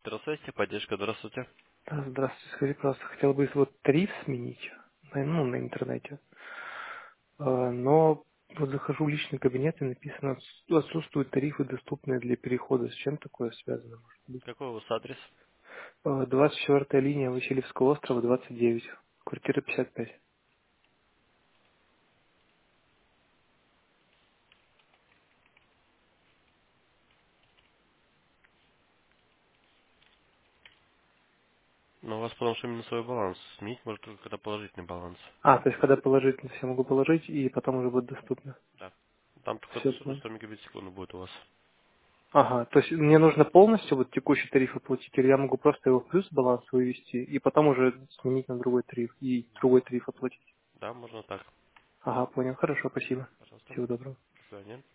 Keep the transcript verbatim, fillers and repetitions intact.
Здравствуйте, поддержка, здравствуйте. Да, здравствуйте. Скажите, пожалуйста, хотел бы вот тариф сменить, на- ну, на интернете. А, Но вот захожу в личный кабинет и написано, отс- отсутствуют тарифы, доступные для перехода. С чем такое связано, может быть? Какой у вас адрес? А, двадцать четвёртая линия Васильевского острова, двадцать девять, квартира пятьдесят пять. Ну, у вас потому что минусовой баланс. Сменить может только когда положительный баланс. А, то есть когда положительно все могу положить, и потом уже будет доступно. Да. Там только Все доступно понял. сто мегабит в секунду будет у вас. Ага, то есть мне нужно полностью вот текущий тариф оплатить, или я могу просто его в плюс баланс вывести, и потом уже сменить на другой тариф, и другой тариф оплатить? Да, можно так. Ага, понял. Хорошо, спасибо. Пожалуйста. Всего доброго. До свидания.